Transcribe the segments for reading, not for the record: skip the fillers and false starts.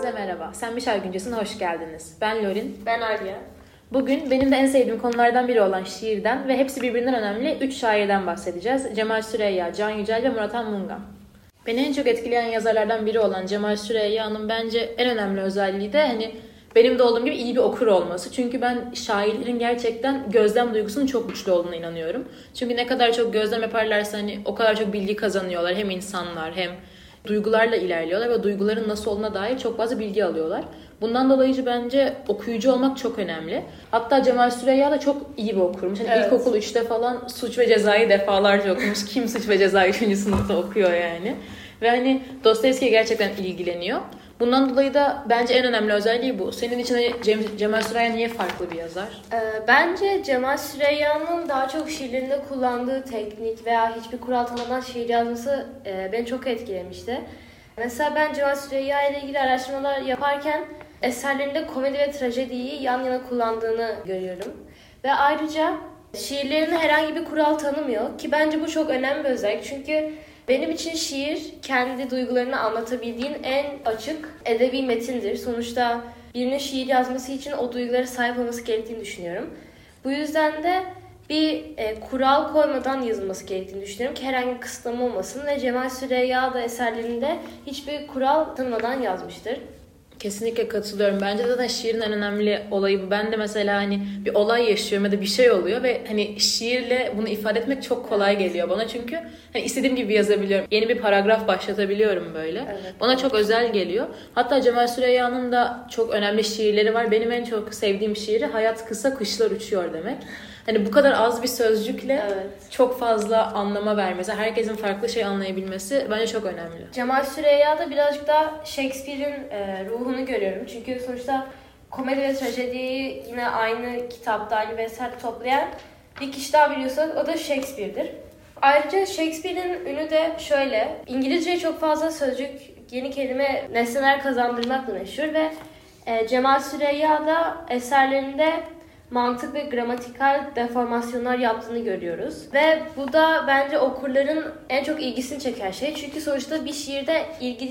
Herkese merhaba. Sen Bir Şarkı Güncesi'ne hoş geldiniz. Ben Lorin. Ben Arya. Bugün benim de en sevdiğim konulardan biri olan şiirden ve hepsi birbirinden önemli 3 şairden bahsedeceğiz. Cemal Süreyya, Can Yücel ve Murat Han Mungan. Beni en çok etkileyen yazarlardan biri olan Cemal Süreyya'nın bence en önemli özelliği de benim de olduğum gibi iyi bir okur olması. Çünkü ben şairlerin gerçekten gözlem duygusunun çok güçlü olduğuna inanıyorum. Çünkü ne kadar çok gözlem yaparlarsa o kadar çok bilgi kazanıyorlar. Hem insanlar hem duygularla ilerliyorlar ve duyguların nasıl olduğuna dair çok fazla bilgi alıyorlar. Bundan dolayı bence okuyucu olmak çok önemli. Hatta Cemal Süreyya da çok iyi bir okurmuş. Evet. İlkokul 3'te falan Suç ve Ceza'yı defalarca okumuş. Kim Suç ve Ceza 3. sınıfta okuyor yani. Ve Dostoyevski'ye gerçekten ilgileniyor. Bundan dolayı da bence en önemli özelliği bu. Senin için Cemal Süreyya niye farklı bir yazar? Bence Cemal Süreyya'nın daha çok şiirlerinde kullandığı teknik veya hiçbir kural tanımadan şiir yazması beni çok etkilemişti. Mesela ben Cemal Süreyya ile ilgili araştırmalar yaparken eserlerinde komedi ve trajediyi yan yana kullandığını görüyorum. Ve ayrıca şiirlerinde herhangi bir kural tanımıyor ki bence bu çok önemli bir özellik. Çünkü benim için şiir kendi duygularını anlatabildiğin en açık edebi metindir. Sonuçta birinin şiir yazması için o duygulara sahip olması gerektiğini düşünüyorum. Bu yüzden de bir kural koymadan yazılması gerektiğini düşünüyorum ki herhangi bir kısıtlama olmasın. Ve Cemal Süreyya da eserlerinde hiçbir kural tanımadan yazmıştır. Kesinlikle katılıyorum. Bence zaten şiirin en önemli olayı bu. Ben de mesela bir olay yaşıyorum ya da bir şey oluyor ve şiirle bunu ifade etmek çok kolay geliyor bana. Çünkü istediğim gibi yazabiliyorum. Yeni bir paragraf başlatabiliyorum böyle. Evet. Bana çok özel geliyor. Hatta Cemal Süreyya'nın da çok önemli şiirleri var. Benim en çok sevdiğim şiiri Hayat Kısa Kışlar Uçuyor demek. Bu kadar az bir sözcükle çok fazla anlama vermesi, herkesin farklı şey anlayabilmesi bence çok önemli. Cemal Süreyya'da birazcık da Shakespeare'in ruhunu görüyorum. Çünkü sonuçta komedi ve trajediyi yine aynı kitapta, aynı bir eserde toplayan bir kişi daha biliyorsak o da Shakespeare'dir. Ayrıca Shakespeare'in ünü de şöyle, İngilizceye çok fazla sözcük, yeni kelime, nesneler kazandırmakla meşhur ve Cemal Süreyya da eserlerinde mantık ve gramatikal deformasyonlar yaptığını görüyoruz. Ve bu da bence okurların en çok ilgisini çeken şey. Çünkü sonuçta bir şiirde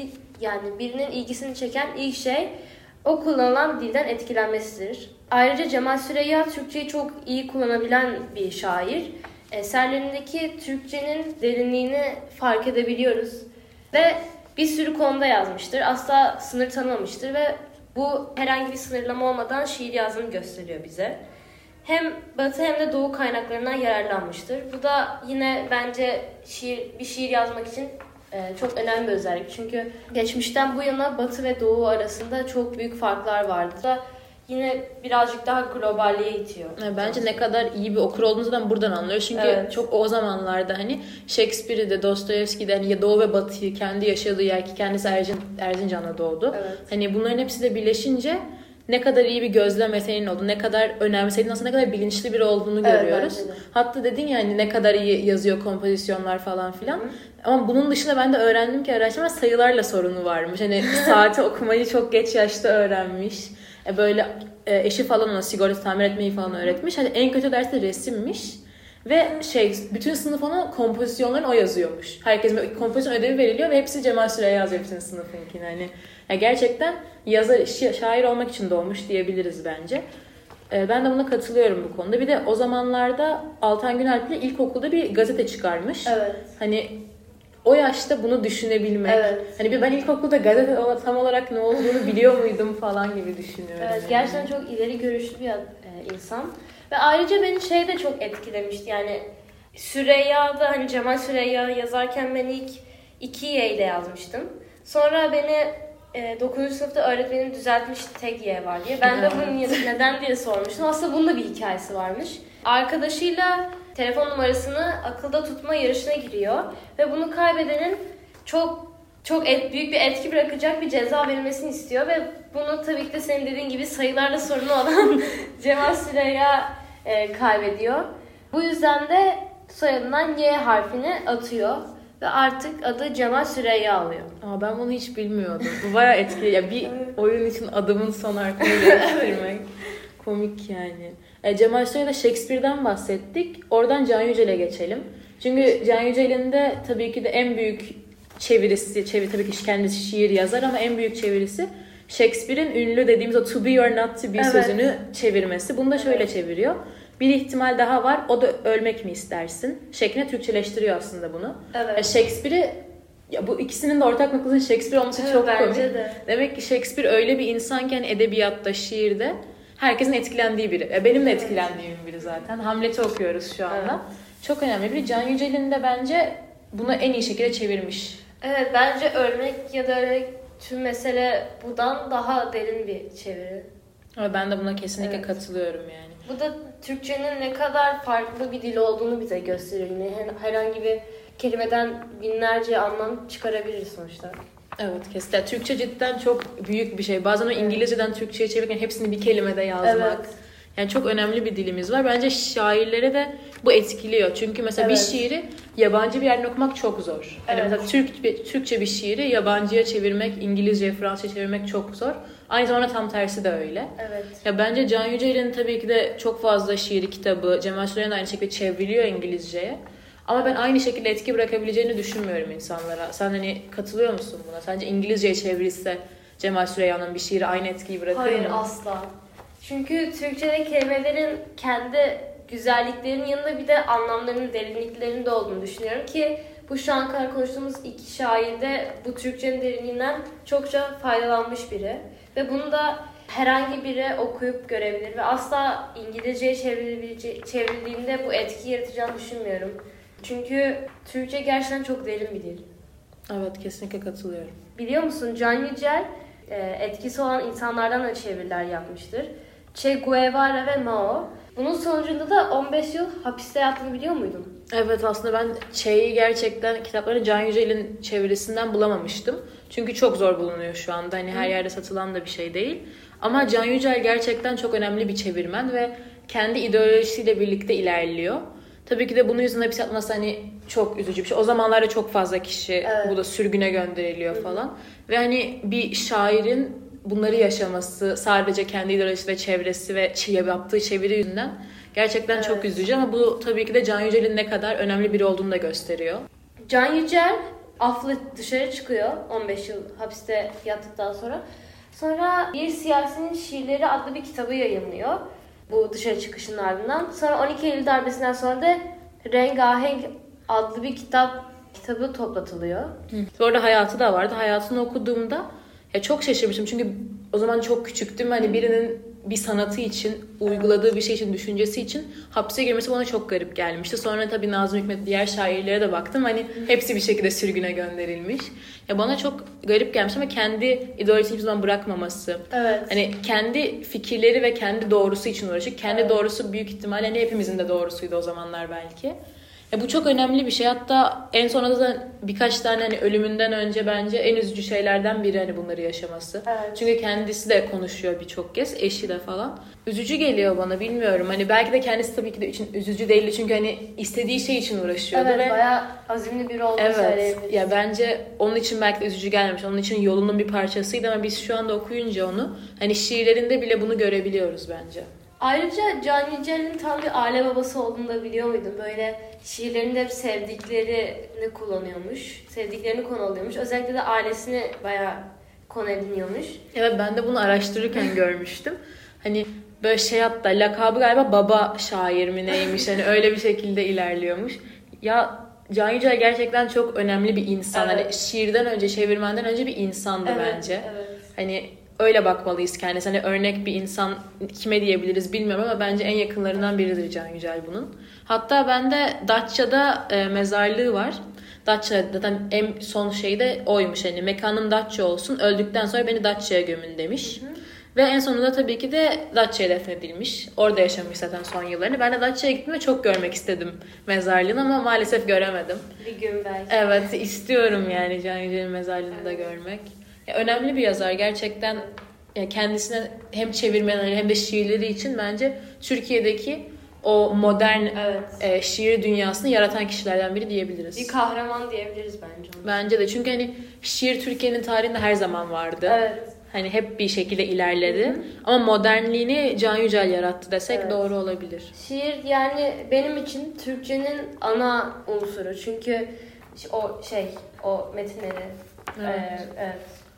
birinin ilgisini çeken ilk şey o kullanılan dilden etkilenmesidir. Ayrıca Cemal Süreyya Türkçeyi çok iyi kullanabilen bir şair. Eserlerindeki Türkçenin derinliğini fark edebiliyoruz. Ve bir sürü konuda yazmıştır. Asla sınır tanımamıştır ve bu herhangi bir sınırlama olmadan şiir yazdığını gösteriyor bize. Hem Batı hem de Doğu kaynaklarından yararlanmıştır. Bu da yine bence bir şiir yazmak için çok önemli bir özellik. Çünkü geçmişten bu yana Batı ve Doğu arasında çok büyük farklar vardı da yine birazcık daha globalliğe itiyor. Bence ne kadar iyi bir okur olduğunuzu ben buradan anlıyorum. Çünkü çok o zamanlarda Shakespeare'i de Dostoyevski'den ya Doğu ve Batı'yı kendi yaşadığı yer ki kendisi Erzincan'da doğdu. Evet. Bunların hepsi de birleşince ne kadar iyi bir gözlem yeteneğinin olduğunu, ne kadar önemsediğini, aslında ne kadar bilinçli biri olduğunu görüyoruz. Hatta dedin ya ne kadar iyi yazıyor kompozisyonlar falan filan. Hı-hı. Ama bunun dışında ben de öğrendim ki araştırma sayılarla sorunu varmış. Saati okumayı çok geç yaşta öğrenmiş. Eşi falan ona sigorta tamir etmeyi falan öğretmiş. En kötü dersi resimmiş. Ve bütün sınıf ona kompozisyonlarını o yazıyormuş. Herkes kompozisyon ödevi veriliyor ve hepsi Cemal Süreyya yazıyor bütün sınıfınkini. Gerçekten şair olmak için doğmuş diyebiliriz bence. Ben de buna katılıyorum bu konuda. Bir de o zamanlarda Altan Günalp ile ilkokulda bir gazete çıkarmış. Evet. O yaşta bunu düşünebilmek. Evet. Ben ilkokulda gazete tam olarak ne olduğunu biliyor muydum falan gibi düşünüyorum. Evet, gerçekten çok ileri görüşlü bir insan. Ve ayrıca beni de çok etkilemişti. Süreyya'da Cemal Süreyya yazarken ben ilk 2Y ile yazmıştım. Sonra beni 9. sınıfta öğretmenim düzeltmişti tek Y var diye. Ben de bunun neden diye sormuştum. Aslında bunun da bir hikayesi varmış. Arkadaşıyla telefon numarasını akılda tutma yarışına giriyor. Ve bunu kaybedenin çok büyük bir etki bırakacak bir ceza verilmesini istiyor. Ve bunu tabii ki de senin dediğin gibi sayılarla sorunu olan Cemal Süreyya kaybediyor. Bu yüzden de soyadından Y harfini atıyor. Ve artık adı Cemal Süreyya alıyor. Ben bunu hiç bilmiyordum. Bu bayağı etkili. Bir oyun için adımın son harfini değiştirmek. Komik yani. Cemal Süreyya'da Shakespeare'den bahsettik. Oradan Can Yücel'e geçelim. Çünkü Can Yücel'in de tabii ki de en büyük çevirisi tabii ki kendisi şiir yazar ama en büyük çevirisi Shakespeare'in ünlü dediğimiz o to be or not to be sözünü çevirmesi. Bunu da şöyle çeviriyor. Bir ihtimal daha var. O da ölmek mi istersin? Şeklinde Türkçeleştiriyor aslında bunu. Evet. Ya Shakespeare'i bu ikisinin de ortak noktasının Shakespeare olması çok komik. De. Demek ki Shakespeare öyle bir insan ki hani edebiyatta, şiirde herkesin etkilendiği biri. Benim de etkilendiğim biri zaten. Hamlet'i okuyoruz şu anda. Evet. Çok önemli biri. Can Yücel'in de bence bunu en iyi şekilde çevirmiş. Evet, bence örnek ya da örnek tüm mesele buradan daha derin bir çeviri. Ama ben de buna kesinlikle katılıyorum yani. Bu da Türkçenin ne kadar farklı bir dil olduğunu bize gösteriyor. Yani herhangi bir kelimeden binlerce anlam çıkarabiliriz sonuçta. Evet, kesinlikle. Türkçe cidden çok büyük bir şey. Bazen o İngilizceden Türkçe'ye çevirirken hepsini bir kelimede yazmak. Evet. Yani çok önemli bir dilimiz var. Bence şairlere de bu etkiliyor. Çünkü mesela bir şiiri yabancı bir yerden okumak çok zor. Yani mesela Türkçe bir şiiri yabancıya çevirmek, İngilizce, Fransızca çevirmek çok zor. Aynı zamanda tam tersi de öyle. Evet. Ya bence Can Yücel'in tabii ki de çok fazla şiiri kitabı, Cemal Süreyya'nın aynı şekilde çevriliyor İngilizceye. Ama ben aynı şekilde etki bırakabileceğini düşünmüyorum insanlara. Sen hani katılıyor musun buna? Sence İngilizceye çevrilse Cemal Süreyya'nın bir şiiri aynı etkiyi bırakır mı? Hayır, asla. Çünkü Türkçe'de kelimelerin kendi güzelliklerinin yanında bir de anlamlarının derinliklerinin de olduğunu düşünüyorum ki bu şu an kadar konuştuğumuz iki şair de bu Türkçenin derinliğinden çokça faydalanmış biri. Ve bunu da herhangi biri okuyup görebilir ve asla İngilizceye çevrildiğinde bu etki yaratacağını düşünmüyorum. Çünkü Türkçe gerçekten çok derin bir dil. Evet, kesinlikle katılıyorum. Biliyor musun, Can Yücel etkisi olan insanlardan da çeviriler yapmıştır. Che Guevara ve Mao. Bunun sonucunda da 15 yıl hapiste yattığını biliyor muydun? Evet, aslında ben Che'yi gerçekten kitaplarını Can Yücel'in çevirisinden bulamamıştım. Çünkü çok zor bulunuyor şu anda. Hani her yerde satılan da bir şey değil. Ama Can Yücel gerçekten çok önemli bir çevirmen ve kendi ideolojisiyle birlikte ilerliyor. Tabii ki de bunun yüzünden hapis yatması hani çok üzücü bir şey. O zamanlarda çok fazla kişi bu da sürgüne gönderiliyor falan. Ve hani bir şairin bunları yaşaması sadece kendi ideolojisi ve çevresi ve yaptığı çeviri yüzünden gerçekten çok üzücü. Ama bu tabii ki de Can Yücel'in ne kadar önemli biri olduğunu da gösteriyor. Can Yücel aflı dışarı çıkıyor 15 yıl hapiste yattıktan sonra. Sonra Bir Siyasinin Şiirleri adlı bir kitabı yayınlıyor. Bu dışarı çıkışının ardından. Sonra 12 Eylül darbesinden sonra da Rengahenk adlı bir kitabı toplatılıyor. Bu arada hayatı da vardı. Hayatını okuduğumda çok şaşırmıştım. Çünkü o zaman çok küçüktüm. Hani birinin bir sanatı için, uyguladığı bir şey için, düşüncesi için hapse girmesi bana çok garip gelmişti. Sonra tabii Nazım Hikmet diğer şairlere de baktım. Hani hepsi bir şekilde sürgüne gönderilmiş. Ya bana çok garip gelmiş ama kendi ideolojisini hiçbir zaman bırakmaması. Evet. Hani kendi fikirleri ve kendi doğrusu için uğraşıyor. Kendi doğrusu büyük ihtimalle hani hepimizin de doğrusuydu o zamanlar belki. Bu çok önemli bir şey. Hatta en sonunda da birkaç tane hani ölümünden önce bence en üzücü şeylerden biri hani bunları yaşaması. Evet. Çünkü kendisi de konuşuyor birçok kez, eşi de falan. Üzücü geliyor bana, bilmiyorum. Hani belki de kendisi tabii ki de için üzücü değildi çünkü hani istediği şey için uğraşıyordu. Evet, ve bayağı azimli biri olduğunu söyleyebiliriz. Ya bence onun için belki de üzücü gelmemiş. Onun için yolunun bir parçasıydı ama biz şu anda okuyunca onu hani şiirlerinde bile bunu görebiliyoruz bence. Ayrıca Can Yücel'in tam bir aile babası olduğunu da biliyor muydun? Böyle şiirlerinde hep sevdiklerini kullanıyormuş. Sevdiklerini konu alıyormuş. Özellikle de ailesini bayağı konu ediniyormuş. Evet, ben de bunu araştırırken görmüştüm. Hani böyle hatta lakabı galiba baba şair mi neymiş, hani öyle bir şekilde ilerliyormuş. Ya Can Yücel gerçekten çok önemli bir insan. Evet. Hani şiirden önce, çevirmenden önce bir insandı bence. Evet. Hani öyle bakmalıyız kendisine. Hani örnek bir insan kime diyebiliriz bilmiyorum ama bence en yakınlarından biridir Can Yücel bunun. Hatta bende Datça'da mezarlığı var. Datça zaten en son şey de oymuş. Hani mekanım Datça olsun, öldükten sonra beni Datça'ya gömün demiş. Ve en sonunda tabii ki de Datça'ya defnedilmiş. Orada yaşamış zaten son yıllarını. Ben de Datça'ya gittim ve çok görmek istedim mezarlığını ama maalesef göremedim. Bir gün belki. Evet, istiyorum yani Can Yücel'in mezarlığını da görmek. Ya, önemli bir yazar gerçekten. Ya, kendisine hem çevirmeleri hem de şiirleri için bence Türkiye'deki o modern şiir dünyasını yaratan kişilerden biri diyebiliriz. Bir kahraman diyebiliriz bence onu. Bence de, çünkü hani şiir Türkiye'nin tarihinde her zaman vardı. Evet. Hani hep bir şekilde ilerledi. Ama modernliğini Can Yücel yarattı desek doğru olabilir. Şiir yani benim için Türkçenin ana unsuru. Çünkü o metinleri. Evet.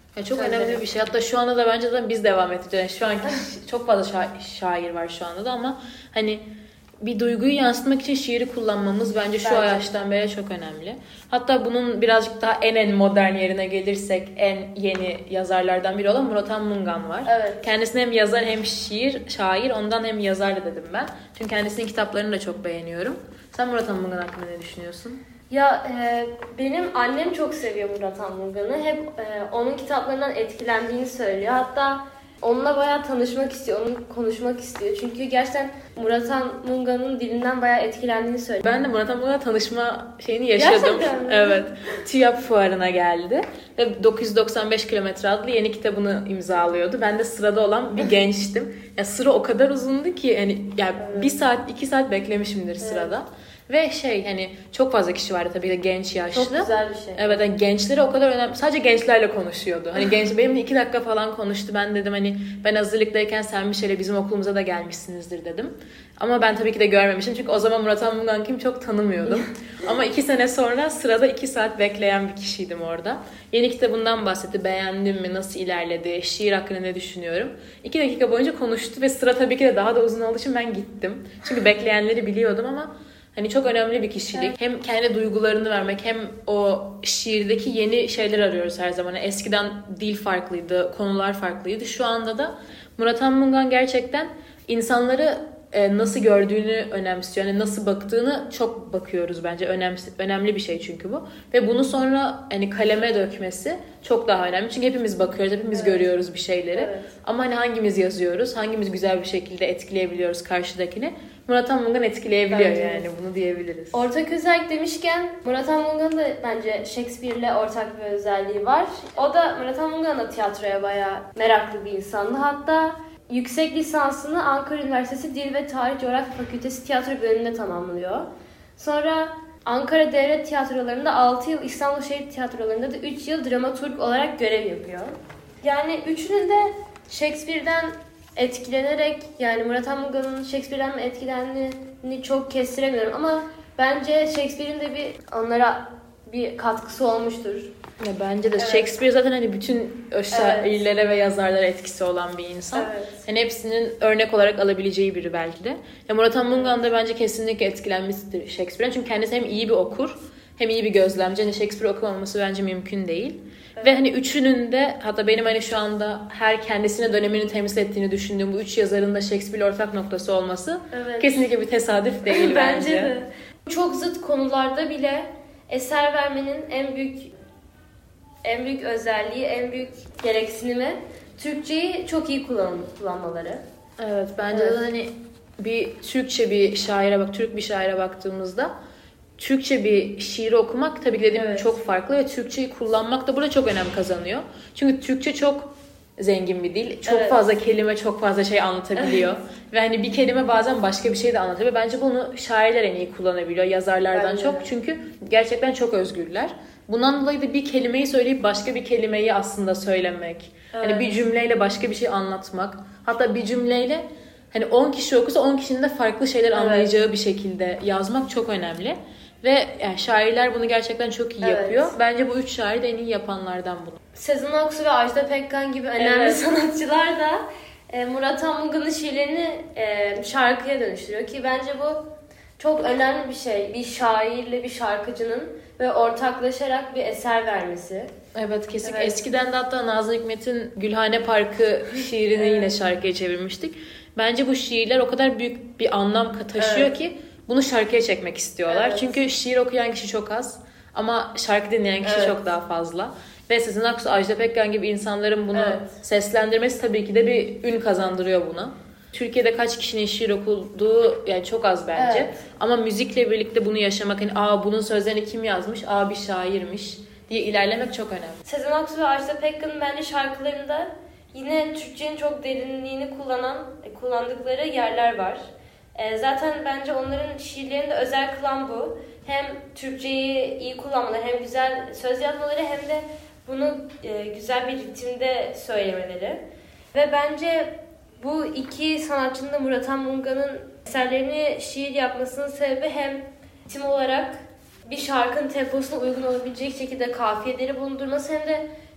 Ya çok önemli bir şey. Hatta şu anda da bence de biz devam edeceğiz. Şu anki çok fazla şair var şu anda da ama hani bir duyguyu yansıtmak için şiiri kullanmamız bence şu yaştan beri çok önemli. Hatta bunun birazcık daha en modern yerine gelirsek en yeni yazarlardan biri olan Murat Mungan var. Evet. Kendisine hem yazar hem şair, ondan hem yazar da dedim ben. Çünkü kendisinin kitaplarını da çok beğeniyorum. Sen Murat Mungan hakkında ne düşünüyorsun? Ya benim annem çok seviyor Murat Anmungan'ı. Hep onun kitaplarından etkilendiğini söylüyor. Hatta onunla bayağı tanışmak istiyor, onunla konuşmak istiyor. Çünkü gerçekten Murat Anmungan'ın dilinden bayağı etkilendiğini söylüyor. Ben de Murat Anmungan'la tanışma şeyini yaşadım. Gerçekten mi? Evet. TÜYAP fuarına geldi ve 995 kilometre adlı yeni kitabını imzalıyordu. Ben de sırada olan bir gençtim. Ya sıra o kadar uzundu ki hani ya evet. 1 saat 2 saat beklemişimdir sırada. Ve hani çok fazla kişi vardı tabii de genç, yaşlı. Çok güzel bir şey. Evet, yani gençlere o kadar önemli. Sadece gençlerle konuşuyordu. Hani benimle 2 dakika falan konuştu. Ben dedim hani ben hazırlıktayken sen bir şeyle bizim okulumuza da gelmişsinizdir dedim. Ama ben tabii ki de görmemişim. Çünkü o zaman Murat Anmungan kim çok tanımıyordum. Ama 2 sene sonra sırada 2 saat bekleyen bir kişiydim orada. Yeni kitabından bahsetti. Beğendim mi? Nasıl ilerledi? Şiir hakkında ne düşünüyorum? 2 dakika boyunca konuştu ve sıra tabii ki de daha da uzun olduğu için ben gittim. Çünkü bekleyenleri biliyordum ama hani çok önemli bir kişilik. Evet. Hem kendi duygularını vermek hem o şiirdeki yeni şeyler arıyoruz her zaman. Eskiden dil farklıydı, konular farklıydı. Şu anda da Murat Anmungan gerçekten insanları nasıl gördüğünü önemsiyor. Yani nasıl baktığını çok bakıyoruz bence. Önemli bir şey çünkü bu. Ve bunu sonra hani kaleme dökmesi çok daha önemli. Çünkü hepimiz bakıyoruz, hepimiz görüyoruz bir şeyleri. Evet. Ama hani hangimiz yazıyoruz, hangimiz güzel bir şekilde etkileyebiliyoruz karşıdakini. Murat Anmungan etkileyebiliyor bence. Yani bunu diyebiliriz. Ortak özellik demişken Murat Anmungan'ın da bence Shakespeare'le ortak bir özelliği var. O da Murat Anmungan da tiyatroya bayağı meraklı bir insandı. Hatta yüksek lisansını Ankara Üniversitesi Dil ve Tarih Coğrafya Fakültesi tiyatro bölümünde tamamlıyor. Sonra Ankara Devlet Tiyatroları'nda 6 yıl, İstanbul Şehir Tiyatroları'nda da 3 yıl dramaturg olarak görev yapıyor. Yani üçünün de Shakespeare'den etkilenerek, yani Murat Anmungan'ın Shakespeare'den mi etkilendiğini çok kestiremiyorum ama bence Shakespeare'in de onlara bir katkısı olmuştur. Ya bence de evet. Shakespeare zaten hani bütün şairlere ve yazarlara etkisi olan bir insan. Evet. Hani hepsinin örnek olarak alabileceği biri belki de. Ya Murat Anmungan da bence kesinlikle etkilenmiştir Shakespeare'den. Çünkü kendisi hem iyi bir okur hem iyi bir gözlemci. Hani Shakespeare okumaması bence mümkün değil. Evet. Ve hani üçünün de, hatta benim hani şu anda her kendisine dönemini temsil ettiğini düşündüğüm bu 3 yazarın da Shakespeare ortak noktası olması kesinlikle bir tesadüf değil bence. Bence de. Çok zıt konularda bile eser vermenin en büyük özelliği, en büyük gereksinimi Türkçeyi çok iyi kullanmaları. Evet, bence de hani bir Türkçe bir şaire Türk bir şaire baktığımızda Türkçe bir şiiri okumak tabii ki dediğim gibi çok farklı ve Türkçeyi kullanmak da burada çok önem kazanıyor. Çünkü Türkçe çok zengin bir dil. Çok fazla kelime, çok fazla şey anlatabiliyor. Ve hani bir kelime bazen başka bir şey de anlatabiliyor. Bence bunu şairler en iyi kullanabiliyor yazarlardan çok. Çünkü gerçekten çok özgürler. Bundan dolayı da bir kelimeyi söyleyip başka bir kelimeyi aslında söylemek. Hani bir cümleyle başka bir şey anlatmak. Hatta bir cümleyle hani 10 kişi okusa 10 kişinin de farklı şeyler anlayacağı bir şekilde yazmak çok önemli. Ve yani şairler bunu gerçekten çok iyi yapıyor. Bence bu 3 şair de en iyi yapanlardan bunu. Sezen Aksu ve Ajda Pekkan gibi önemli sanatçılar da Murat Anmungan'ın şiirlerini şarkıya dönüştürüyor ki bence bu çok önemli bir şey. Bir şairle bir şarkıcının ve ortaklaşarak bir eser vermesi. Evet, kesinlikle. Eskiden de hatta Nazım Hikmet'in Gülhane Parkı şiirini yine şarkıya çevirmiştik. Bence bu şiirler o kadar büyük bir anlam taşıyor ki bunu şarkıya çekmek istiyorlar. Çünkü şiir okuyan kişi çok az ama şarkı dinleyen kişi çok daha fazla. Ve Sezen Aksu, Ajda Pekkan gibi insanların bunu seslendirmesi tabii ki de bir ün kazandırıyor buna. Türkiye'de kaç kişinin şiir okuduğu yani çok az bence. Ama müzikle birlikte bunu yaşamak, hani bunun sözlerini kim yazmış, bir şairmiş diye ilerlemek çok önemli. Sezen Aksu ve Ajda Pekkan'ın bence şarkılarında yine Türkçenin çok derinliğini kullandıkları yerler var. Zaten bence onların şiirlerini de özel kılan bu. Hem Türkçeyi iyi kullanmaları, hem güzel söz yazmaları, hem de bunu güzel bir ritimde söylemeleri. Ve bence bu iki sanatçının da Murat Anmungan'ın eserlerini şiir yapmasının sebebi hem ritim olarak bir şarkının temposuna uygun olabilecek şekilde kafiyeleri bulundurması, hem de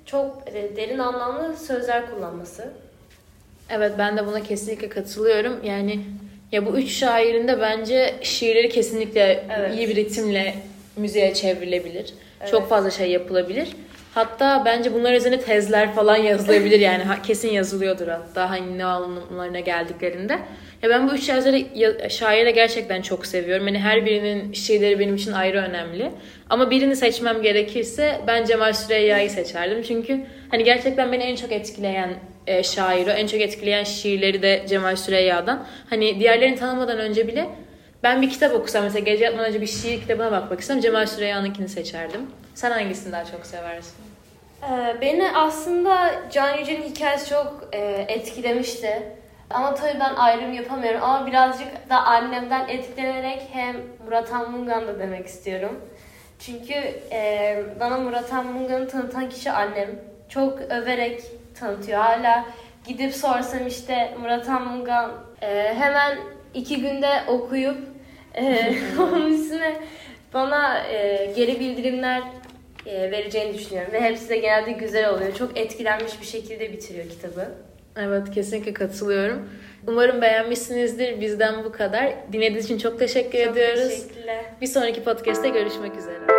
çok derin anlamlı sözler kullanması. Evet, ben de buna kesinlikle katılıyorum. Yani ya bu 3 şairin de bence şiirleri kesinlikle iyi bir ritimle müziğe çevrilebilir. Evet. Çok fazla şey yapılabilir. Hatta bence bunlar üzerine tezler falan yazılabilir yani kesin yazılıyordur hatta hangi ne anlamlarına geldiklerinde. Ya ben bu 3 şairi de gerçekten çok seviyorum. Yani her birinin şiirleri benim için ayrı önemli. Ama birini seçmem gerekirse ben Cemal Süreyya'yı seçerdim. Çünkü hani gerçekten beni en çok etkileyen şair o. En çok etkileyen şiirleri de Cemal Süreyya'dan. Hani diğerlerini tanımadan önce bile ben bir kitap okusam mesela gece yatmadan önce bir şiir kitabına bakmak istem Cemal Süreyya'nınkini seçerdim. Sen hangisini daha çok seversin? Beni aslında Can Yücel'in hikayesi çok etkilemişti. Ama tabii ben ayrım yapamıyorum. Ama birazcık da annemden etkilenerek hem Murat Han Mungan da demek istiyorum. Çünkü bana Murat Han Mungan'ı tanıtan kişi annem. Çok överek tanıtıyor. Hala gidip sorsam işte Murat Han Mungan hemen 2 günde okuyup onun üstüne bana geri bildirimler vereceğini düşünüyorum. Ve hepsi de genelde güzel oluyor. Çok etkilenmiş bir şekilde bitiriyor kitabı. Evet, kesinlikle katılıyorum. Umarım beğenmişsinizdir. Bizden bu kadar. Dinlediğiniz için çok teşekkür ediyoruz. Teşekkürler. Bir sonraki podcast'te görüşmek üzere.